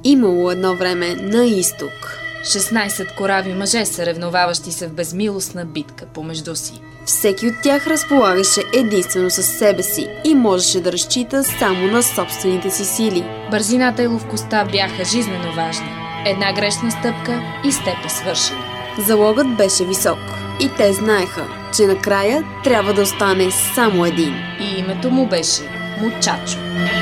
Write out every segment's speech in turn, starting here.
Имало едно време на изток 16 корави мъже, съревноваващи се в безмилостна битка помежду си. Всеки от тях разполагаше единствено със себе си и можеше да разчита само на собствените си сили. Бързината и ловкостта бяха жизнено важни. Една грешна стъпка и с теб е свършено. Залогът беше висок и те знаеха, че накрая трябва да остане само един. И името му беше Мучачо.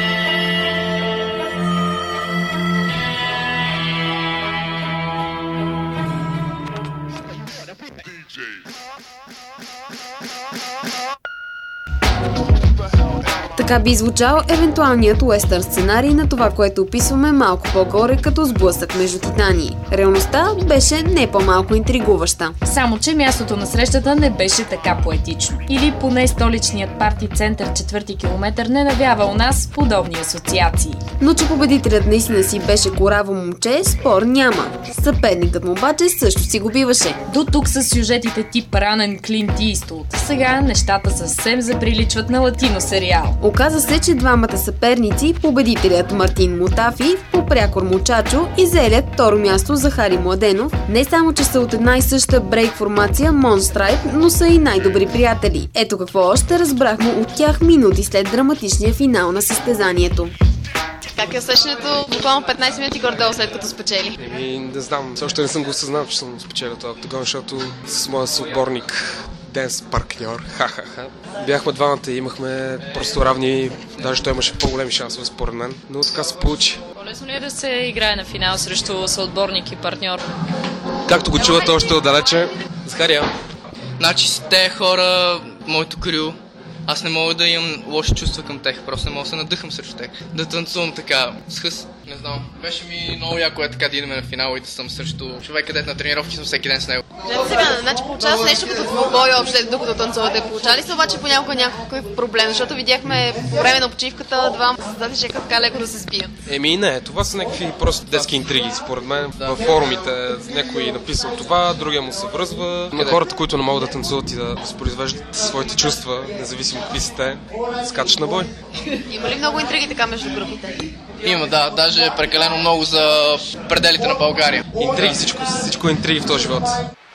Така би звучал евентуалният уестърн сценарий на това, което описваме малко по-горе като сблъсък между титани. Реалността беше не по-малко интригуваща. Само че мястото на срещата не беше така поетично. Или поне столичният парти център 4 километър не навява у нас подобни асоциации. Но че победителят наистина си беше кораво момче, спор няма. Съперникът му обаче също си го биваше. До тук с сюжетите тип ранен Клинт Иствуд. Сега нещата съвсем заприличват на латино сериал. Оказа се, че двамата съперници, победителят Мартин Мутафи, попрякор Мучачо и заелят второ място Захари Младенов, не само че са от една и съща брейк формация Монстрайп, но са и най-добри приятели. Ето какво още разбрахме от тях минути след драматичния финал на състезанието. Как е усещането буквално 15 минути горе-долу след като спечели? Не знам, все още не съм го осъзнал, че съм спечелил този октагон, защото с моя съотборник денс партньор, ха-ха-ха. Бяхме двамата и имахме просто равни, даже той имаше по-големи шансове според мен, но така се получи. По-лесно ли е да се играе на финал срещу съотборник и партньор? Както го чувате още отдалече, Захария. Значи с те хора, моето крю, аз не мога да имам лоши чувства към тях, просто не мога да се надъхам срещу тях. Да танцувам така, с хъс, не знам. Беше ми много яко така да идваме на финал и да съм срещу човек, където на тренировки съм всеки ден с него. Сега, значи получава се нещо като двубой общо, докато танцувате. Получали се обаче понякога някакъв проблем, защото видяхме по време на почивката двама създатели ще така леко да се спият. Не, това са някакви просто детски интриги, според мен. Във форумите някой написал това, другия му се връзва. На хората, които не могат да танцуват и да възпроизвеждат своите чувства, независимо какви са те, скачат на бой. Има ли много интриги така между групите? Има, да, даже прекалено много за пределите на България. Интриги, всичко е интриги в този живот.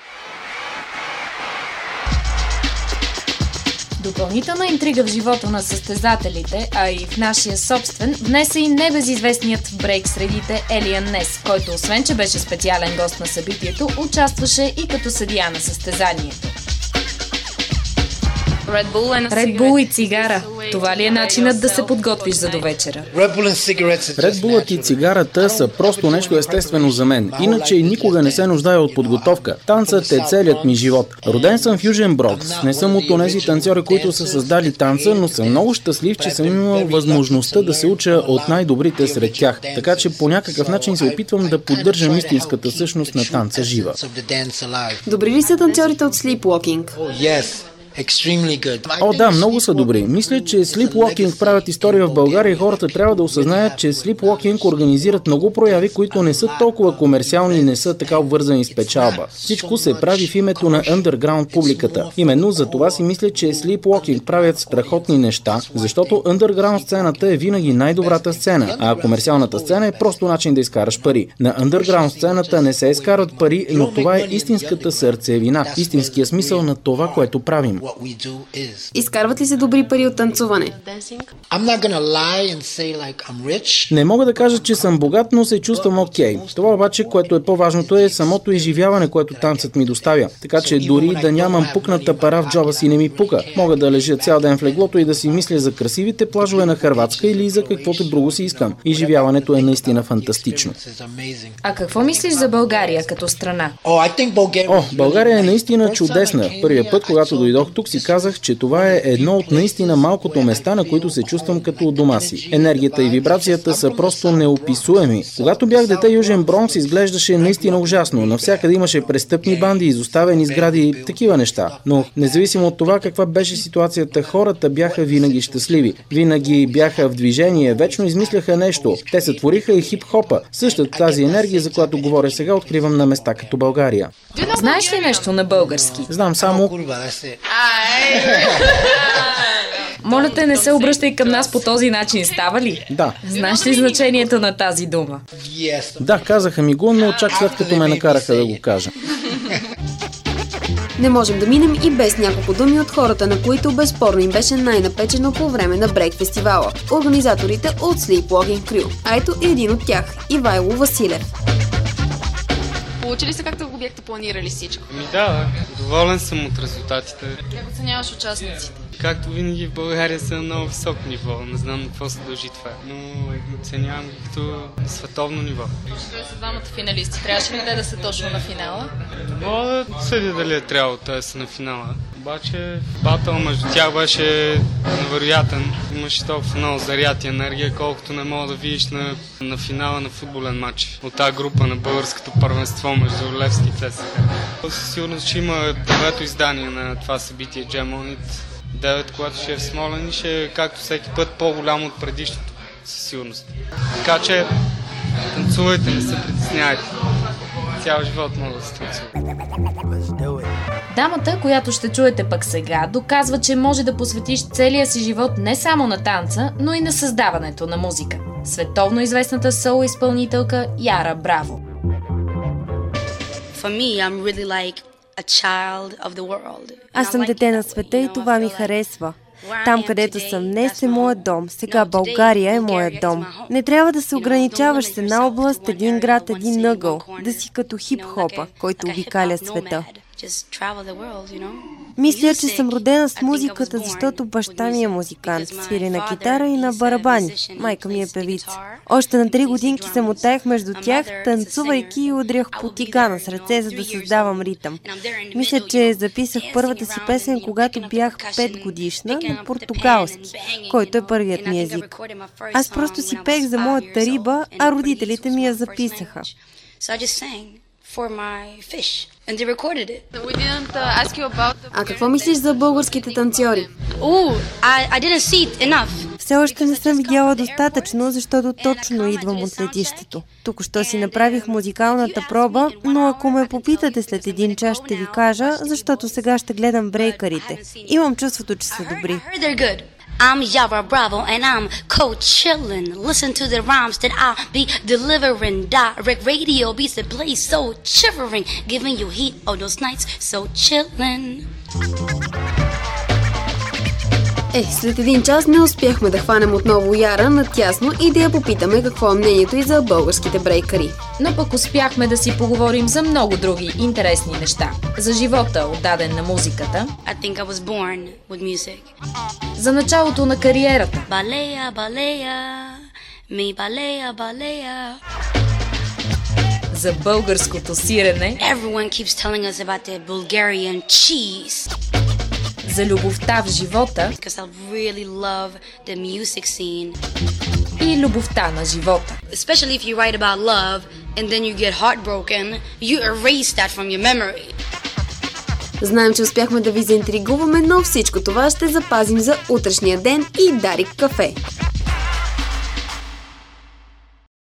Допълнителна интрига в живота на състезателите, а и в нашия собствен, внесе и небезизвестният в брейк средите Елиан Нес, който освен, че беше специален гост на събитието, участваше и като съдия на състезанието. Red Bull и цигара. Това ли е начинът да се подготвиш за довечера? Red Bullът и цигарата са просто нещо естествено за мен. Иначе никога не се нуждая от подготовка. Танцът е целият ми живот. Роден съм в Южен Брокс. Не съм от онези танцори, които са създали танца, но съм много щастлив, че съм имал възможността да се уча от най-добрите сред тях. Така че по някакъв начин се опитвам да поддържам истинската същност на танца жива. Добри ли са танцорите от Sleepwalking? О, да, много са добри. Мисля, че Sleepwalking правят история в България и хората трябва да осъзнаят, че Sleepwalking организират много прояви, които не са толкова комерциални и не са така обвързани с печалба. Всичко се прави в името на underground публиката. Именно за това си мисля, че Sleepwalking правят страхотни неща, защото underground сцената е винаги най-добрата сцена, а комерциалната сцена е просто начин да изкараш пари. На underground сцената не се изкарат пари, но това е истинската сърцевина, истинския смисъл на това, което правим. Изкарват ли се добри пари от танцуване? Не мога да кажа, че съм богат, но се чувствам окей. Това обаче, което е по-важното, е самото изживяване, което танцът ми доставя. Така че дори да нямам пукната пара в джоба си не ми пука. Мога да лежа цял ден в леглото и да си мисля за красивите плажове на Хърватска или за каквото друго си искам. Изживяването е наистина фантастично. А какво мислиш за България като страна? България е наистина чудесна. Първият път, когато дойдох тук, си казах, че това е едно от наистина малкото места, на които се чувствам като у дома си. Енергията и вибрацията са просто неописуеми. Когато бях дете, Южен Бронкс изглеждаше наистина ужасно. Навсякъде имаше престъпни банди, изоставени сгради, такива неща. Но независимо от това каква беше ситуацията, хората бяха винаги щастливи. Винаги бяха в движение, вечно измисляха нещо. Те сътвориха и хип-хопа. Същата тази енергия, за която говоря сега, откривам на места като България. Знаеш ли нещо на български? Знам само... Моля те, не се обръщай към нас по този начин, става ли? Да. Знаеш ли значението на тази дума? Да, казаха ми го, но чак след като ме накараха да го кажа. Не можем да минем и без няколко думи от хората, на които безспорно им беше най-напечено по време на брейк фестивала. Организаторите от Sleepwalking Crew. А ето един от тях, Ивайло Василев. Получи ли се както го бяхте планирали всичко? Да, доволен съм от резултатите. Как оценяваш участниците? Както винаги в България са на много високо ниво. Не знам на какво се дължи това. Но оценявам ги като на световно ниво. Вие са двамата финалисти. Трябваше ли те да са точно на финала? Мога да съдя дали е трябвало те да са на финала. Обаче батъл между тях беше невероятен. Имаше толкова много заряд и енергия, колкото не мога да видиш на финала на футболен матч. От тази група на българското първенство между Левски и ЦСКА. Със сигурност, че има 9-то издание на това събитие Jam On It. 9, когато ще е в Смолян и ще е както всеки път по-голямо от предишното. Със сигурност. Така че танцувайте, не се притеснявайте. Цял живот може да се танцува. Дамата, която ще чуете пък сега, доказва, че може да посветиш целия си живот не само на танца, но и на създаването на музика. Световно известната соул изпълнителка Яра Браво. For me, I'm really like a child of the world. Аз съм дете на света и това ми харесва. Там, където съм днес, е моят дом. Сега България е моят дом. Не трябва да се ограничаваш с една област, един град, един ъгъл. Да си като хип-хопа, който обикаля света. Мисля, че съм родена с музиката, защото баща ми е музикант. Свири на китара и на барабани. Майка ми е певица. Още на 3 годинки се мотаях между тях, танцувайки и удрях по тигана с ръце, за да създавам ритъм. Мисля, че записах първата си песен, когато бях 5 годишна, на португалски, който е първият ми език. Аз просто си пеех за моята риба, а родителите ми я записаха. А какво мислиш за българските танцори? Все още не съм видяла достатъчно, защото точно идвам от летището. Току-що си направих музикалната проба, но ако ме попитате след 1 час, ще ви кажа, защото сега ще гледам брейкърите. Имам чувството, че са добри. I'm Yara Bravo and I'm co-chillin'. Listen to the rhymes that I'll be delivering. Direct radio beats that play so shivering. Giving you heat all those nights so chillin'. След 1 час не успяхме да хванем отново Яра натясно и да я попитаме какво е мнението и за българските брейкъри. Но пък успяхме да си поговорим за много други интересни неща. За живота, отдаден на музиката. За началото на кариерата. Балея, балея, ми балея, балея. За българското сирене. Everyone keeps telling us about the Bulgarian cheese. За любовта в живота и любовта на живота. Especially if you write about love and then you get heartbroken, you erase that from your memory. Знаем, че успяхме да ви заинтригуваме, но всичко това ще запазим за утрешния ден и Дарик кафе.